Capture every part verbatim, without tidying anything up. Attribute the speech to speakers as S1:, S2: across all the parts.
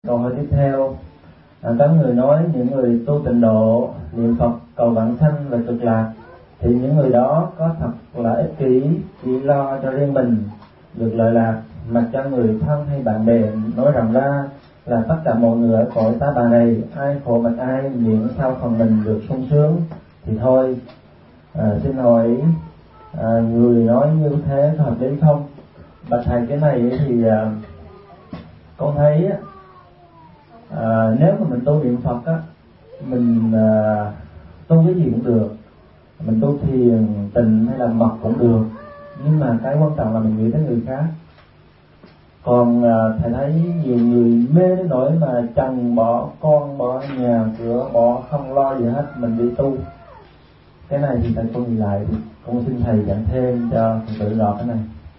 S1: Câu hỏi tiếp theo, à, có người nói những người tu tịnh độ, niệm Phật cầu vãng sanh và cực lạc, thì những người đó có thật là ích kỷ, chỉ lo cho riêng mình được lợi lạc, mặc cho người thân hay bạn bè nói rằng ra là tất cả mọi người ở cõi ta bà này, ai khổ mặt ai, miễn sao phần mình được sung sướng thì thôi. À, xin hỏi à, người nói như thế có hợp lý không? Bạch thầy, cái này thì à, con thấy á, À, nếu mà mình tu niệm Phật á, mình à, tu cái gì cũng được, mình tu thiền, tịnh hay là mật cũng được, nhưng mà cái quan trọng là mình nghĩ tới người khác. Còn à, thầy thấy nhiều người mê đến nỗi mà chồng bỏ con, bỏ nhà cửa, bỏ không lo gì hết, mình đi tu. Cái này thì thầy con nhìn lại thì con xin thầy giảng thêm cho tự rõ cái này.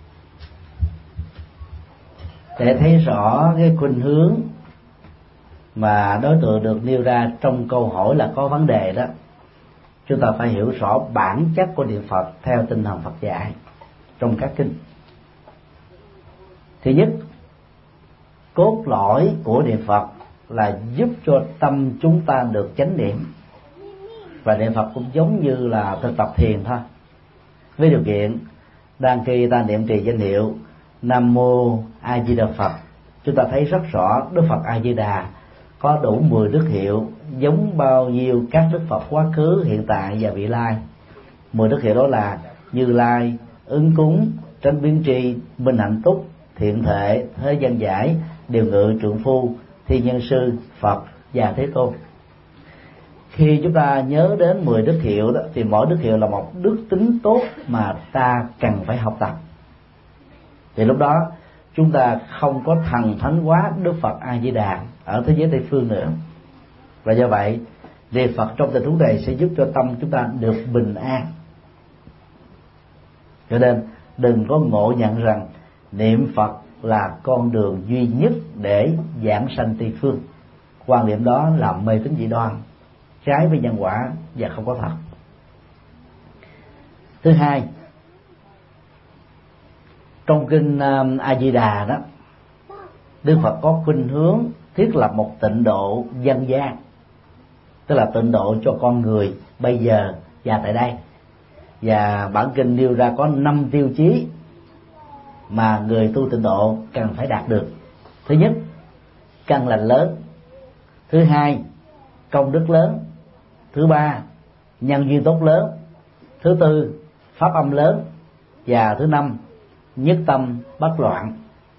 S2: Để thấy rõ cái khuynh hướng mà đối tượng được nêu ra trong câu hỏi là có vấn đề đó, chúng ta phải hiểu rõ bản chất của niệm Phật theo tinh thần Phật dạy trong các kinh. Thứ nhất, cốt lõi của niệm Phật là giúp cho tâm chúng ta được chánh niệm, và niệm Phật cũng giống như là thực tập thiền thôi, với điều kiện đang khi ta niệm trì danh hiệu Nam Mô A Di Đà Phật, chúng ta thấy rất rõ Đức Phật A Di Đà có đủ mười đức hiệu, giống bao nhiêu các Đức Phật quá khứ, hiện tại và vị lai. Mười đức hiệu đó là Như Lai, Ứng Cúng, Tránh Biến Tri, Minh Hạnh Túc, Thiện Thệ, Thế Gian Giải, Điều Ngự Trượng Phu, Thiên Nhân Sư, Phật và Thế Tôn. Khi chúng ta nhớ đến mười đức hiệu đó, thì mỗi đức hiệu là một đức tính tốt mà ta cần phải học tập. Thì lúc đó chúng ta không có thần thánh hóa Đức Phật A Di Đà ở thế giới Tây phương nữa, và do vậy niệm Phật trong tình huống này sẽ giúp cho tâm chúng ta được bình an. Cho nên đừng có ngộ nhận rằng niệm Phật là con đường duy nhất để giảng sanh Tây phương. Quan điểm đó là mê tín dị đoan, trái với nhân quả và không có thật. Thứ hai, trong kinh A Di Đà đó, Đức Phật có khuynh hướng thiết lập một tịnh độ dân gian, tức là tịnh độ cho con người bây giờ và tại đây. Và bản kinh nêu ra có năm tiêu chí mà người tu tịnh độ cần phải đạt được. Thứ nhất, căn lành lớn. Thứ hai, công đức lớn. Thứ ba, nhân duyên tốt lớn. Thứ tư, pháp âm lớn. Và thứ năm, nhất tâm bất loạn.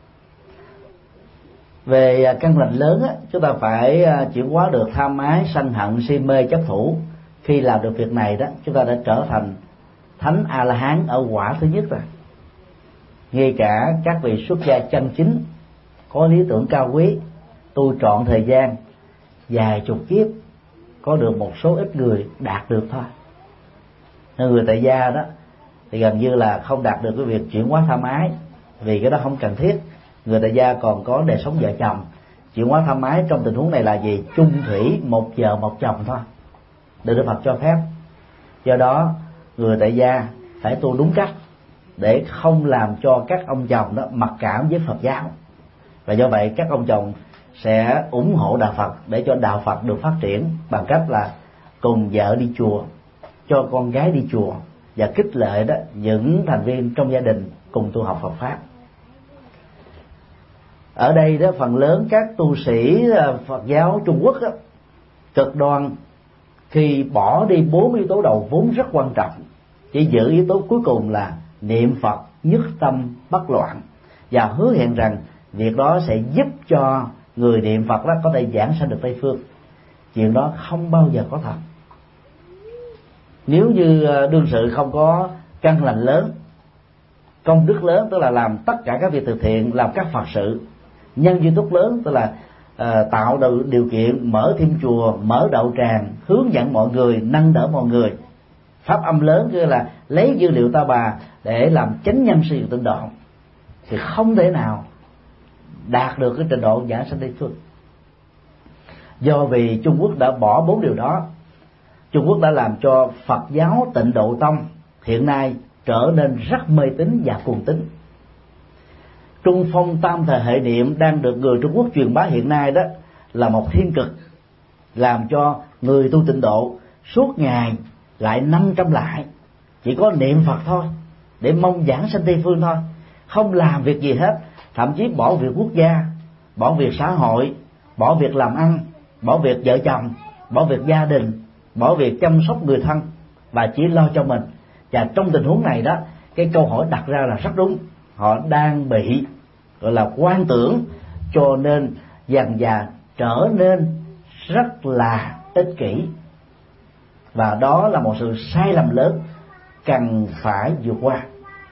S2: Về căn lành lớn á, chúng ta phải chuyển hóa được tham ái, sân hận, si mê, chấp thủ. Khi làm được việc này đó, chúng ta đã trở thành thánh A La Hán ở quả thứ nhất rồi. Ngay cả các vị xuất gia chân chính có lý tưởng cao quý, tu trọn thời gian vài chục kiếp, có được một số ít người đạt được thôi. Người tại gia đó thì gần như là không đạt được cái việc chuyển hóa tham ái, vì cái đó không cần thiết. Người tại gia còn có đời sống vợ chồng. Chuyển hóa tham ái trong tình huống này là gì? Chung thủy, một vợ một chồng thôi, được Đức Phật cho phép. Do đó người tại gia phải tu đúng cách để không làm cho các ông chồng đó mặc cảm với Phật giáo. Và do vậy các ông chồng sẽ ủng hộ đạo Phật để cho đạo Phật được phát triển bằng cách là cùng vợ đi chùa, cho con gái đi chùa, và khích lệ đó những thành viên trong gia đình cùng tu học Phật pháp. Ở đây đó, phần lớn các tu sĩ Phật giáo Trung Quốc đó, cực đoan khi bỏ đi bốn yếu tố đầu vốn rất quan trọng, chỉ giữ yếu tố cuối cùng là niệm Phật nhất tâm bất loạn, và hứa hẹn rằng việc đó sẽ giúp cho người niệm Phật đó có thể giảng sanh được Tây phương. Chuyện đó không bao giờ có thật. Nếu như đương sự không có căn lành lớn, công đức lớn, tức là làm tất cả các việc từ thiện, làm các Phật sự, nhân duyên tốt lớn, tức là uh, tạo được điều kiện mở thêm chùa, mở đạo tràng, hướng dẫn mọi người, nâng đỡ mọi người, pháp âm lớn, tức là lấy dữ liệu ta bà để làm chánh nhân sự tịnh độ, thì không thể nào đạt được cái trình độ giảng sanh Tây phương. Do vì Trung Quốc đã bỏ bốn điều đó, Trung Quốc đã làm cho Phật giáo Tịnh Độ Tông hiện nay trở nên rất mê tín và cuồng tín. Trung phong tam thời hệ niệm đang được người Trung Quốc truyền bá hiện nay đó là một thiên cực, làm cho người tu tịnh độ suốt ngày lại năm trăm lại, chỉ có niệm Phật thôi, để mong giảng sanh Tây phương thôi, không làm việc gì hết, thậm chí bỏ việc quốc gia, bỏ việc xã hội, bỏ việc làm ăn, bỏ việc vợ chồng, bỏ việc gia đình, bỏ việc chăm sóc người thân, và chỉ lo cho mình. Và trong tình huống này đó, cái câu hỏi đặt ra là rất đúng, họ đang bị gọi là quan tưởng, cho nên dần dà trở nên rất là ích kỷ, và đó là một sự sai lầm lớn cần phải vượt qua.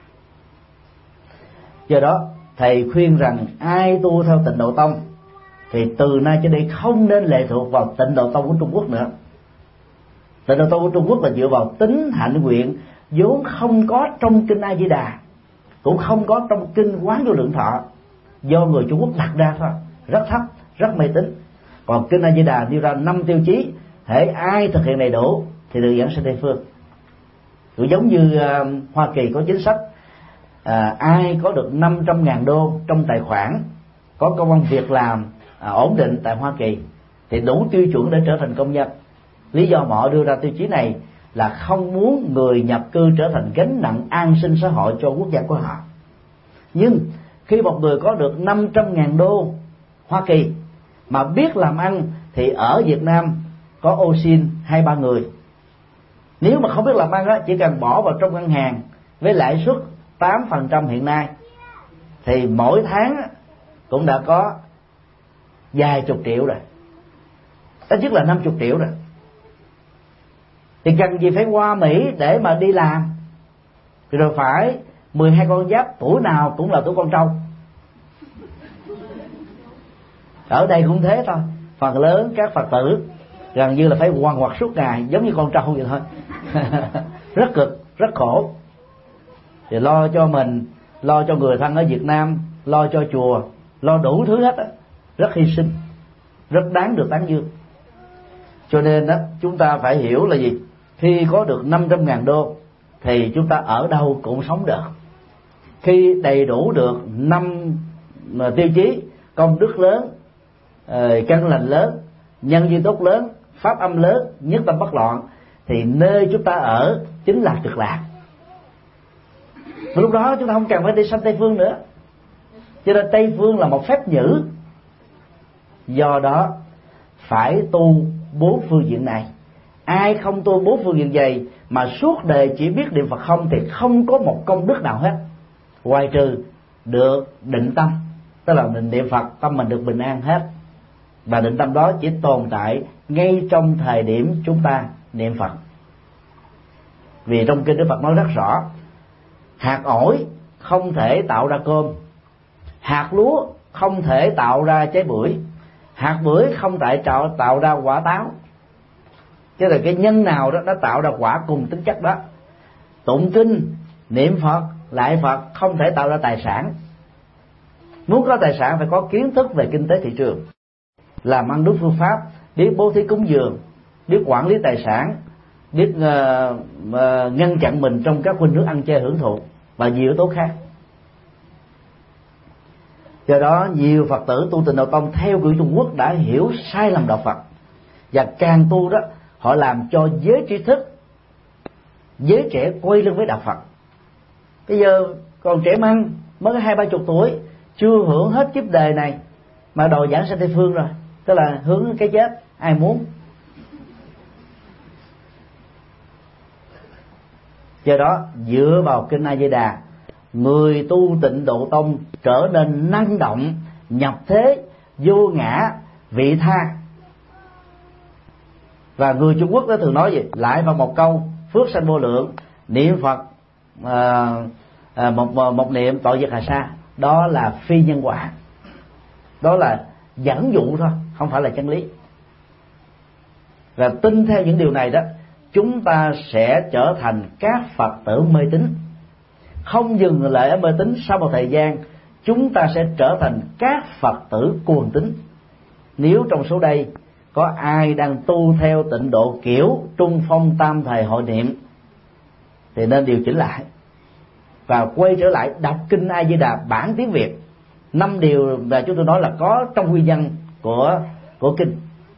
S2: Do đó thầy khuyên rằng ai tu theo Tịnh Độ Tông thì từ nay trở đi không nên lệ thuộc vào Tịnh Độ Tông của Trung Quốc nữa. Tịnh Độ Tông của Trung Quốc là dựa vào tính hạnh nguyện vốn không có trong kinh A Di Đà, cũng không có trong kinh Quán Vô Lượng Thọ, do người Trung Quốc đặt ra thôi, rất thấp, rất mê tín. Còn kinh A Di Đà nêu ra năm tiêu chí, hễ ai thực hiện đầy đủ thì được giảng sanh Tây phương. Cũng giống như uh, Hoa Kỳ có chính sách, uh, ai có được năm trăm ngàn đô trong tài khoản, có công ăn việc làm uh, ổn định tại Hoa Kỳ thì đủ tiêu chuẩn để trở thành công nhân. Lý do mà họ đưa ra tiêu chí này là không muốn người nhập cư trở thành gánh nặng an sinh xã hội cho quốc gia của họ. Nhưng khi một người có được năm trăm ngàn đô Hoa Kỳ mà biết làm ăn thì ở Việt Nam có ô xin hai ba người. Nếu mà không biết làm ăn á, chỉ cần bỏ vào trong ngân hàng với lãi suất tám phần trăm hiện nay thì mỗi tháng cũng đã có vài chục triệu rồi, ít nhất là năm chục triệu rồi. Thì cần gì phải qua Mỹ để mà đi làm, rồi phải mười hai con giáp, tuổi nào cũng là tuổi con trâu. Ở đây cũng thế thôi, phần lớn các Phật tử gần như là phải quằn quật suốt ngày giống như con trâu vậy thôi. Rất cực, rất khổ. Thì lo cho mình, lo cho người thân ở Việt Nam, lo cho chùa, lo đủ thứ hết á, rất hy sinh, rất đáng được tán dương. Cho nên đó, chúng ta phải hiểu là gì? Khi có được năm trăm ngàn đô thì chúng ta ở đâu cũng sống được. Khi đầy đủ được năm tiêu chí: công đức lớn, căn lành lớn, nhân duyên tốt lớn, pháp âm lớn, nhất tâm bất loạn, thì nơi chúng ta ở chính là Cực Lạc. Và lúc đó chúng ta không cần phải đi sanh Tây phương nữa. Cho nên Tây phương là một phép nhử. Do đó phải tu bốn phương diện này. Ai không tu bốn phương diện này mà suốt đời chỉ biết niệm Phật không thì không có một công đức nào hết, ngoài trừ được định tâm, tức là mình niệm Phật tâm mình được bình an hết. Và định tâm đó chỉ tồn tại ngay trong thời điểm chúng ta niệm Phật. Vì trong kinh Đức Phật nói rất rõ, hạt ổi không thể tạo ra cơm, hạt lúa không thể tạo ra trái bưởi, hạt bưởi không thể tạo, tạo ra quả táo. Chứ là cái nhân nào đó nó tạo ra quả cùng tính chất đó. Tụng kinh, niệm Phật, lại Phật không thể tạo ra tài sản. Muốn có tài sản phải có kiến thức về kinh tế thị trường, làm ăn đúng phương pháp, biết bố thí cúng dường, biết quản lý tài sản, biết uh, uh, ngăn chặn mình trong các khuynh hướng ăn chơi hưởng thụ và nhiều yếu tố khác. Do đó nhiều Phật tử tu Tịnh Độ Tông theo kiểu Trung Quốc đã hiểu sai lầm đạo Phật, và càng tu đó họ làm cho giới trí thức, giới trẻ quay lưng với đạo Phật. Bây giờ còn trẻ măng mới hai ba chục tuổi, chưa hưởng hết kiếp đời này mà đòi giảng sanh Tây phương rồi, tức là hướng cái chết. Ai muốn? Do đó dựa vào kinh A Di Đà, người tu Tịnh Độ Tông trở nên năng động, nhập thế, vô ngã, vị tha. Và người Trung Quốc đó thường nói gì? Lại vào một câu phước sanh vô lượng, niệm Phật à, à, một, một niệm tội diệt hà sa. Đó là phi nhân quả, đó là dẫn dụ thôi, không phải là chân lý. Và tin theo những điều này đó, chúng ta sẽ trở thành các Phật tử mê tín. Không dừng lại ở mê tín, sau một thời gian chúng ta sẽ trở thành các Phật tử cuồng tín. Nếu trong số đây có ai đang tu theo tịnh độ kiểu Trung Phong Tam Thời Hội Niệm thì nên điều chỉnh lại và quay trở lại đọc kinh A Di Đà bản tiếng Việt năm điều mà chúng tôi nói là có trong nguyên nhân của của kinh,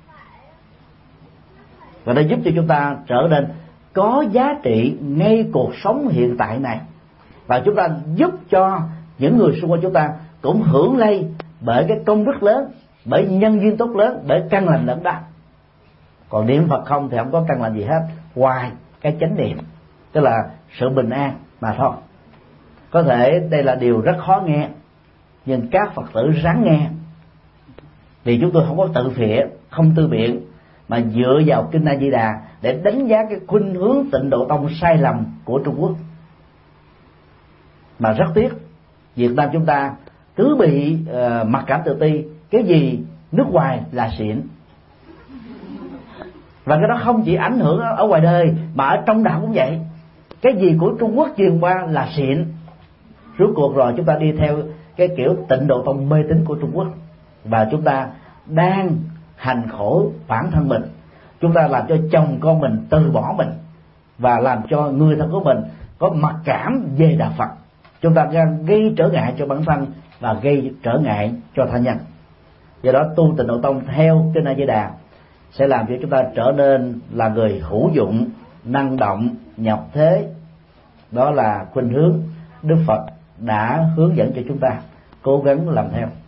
S2: và nó giúp cho chúng ta trở nên có giá trị ngay cuộc sống hiện tại này, và chúng ta giúp cho những người xung quanh chúng ta cũng hưởng lây bởi cái công đức lớn, bởi nhân duyên tốt lớn, bởi căn lành lớn đó. Còn niệm Phật không thì không có căn lành gì hết ngoài cái chánh niệm, tức là sự bình an mà thôi. Có thể đây là điều rất khó nghe, nhưng các Phật tử ráng nghe, vì chúng tôi không có tự phệ, không tư biện, mà dựa vào kinh A Di Đà để đánh giá cái khuynh hướng Tịnh Độ Tông sai lầm của Trung Quốc. Mà rất tiếc, Việt Nam chúng ta cứ bị uh, mặc cảm tự ti, cái gì nước ngoài là xịn, và cái đó không chỉ ảnh hưởng ở ngoài đời mà ở trong đạo cũng vậy. Cái gì của Trung Quốc truyền qua là xịn. Rốt cuộc rồi chúng ta đi theo cái kiểu Tịnh Độ Tông mê tín của Trung Quốc, và chúng ta đang hành khổ bản thân mình. Chúng ta làm cho chồng con mình từ bỏ mình, và làm cho người thân của mình có mặc cảm về đạo Phật. Chúng ta đang gây trở ngại cho bản thân và gây trở ngại cho tha nhân. Do đó tu Tịnh Độ Tông theo kinh A Di Đà sẽ làm cho chúng ta trở nên là người hữu dụng, năng động, nhập thế. Đó là khuynh hướng Đức Phật đã hướng dẫn cho chúng ta cố gắng làm theo.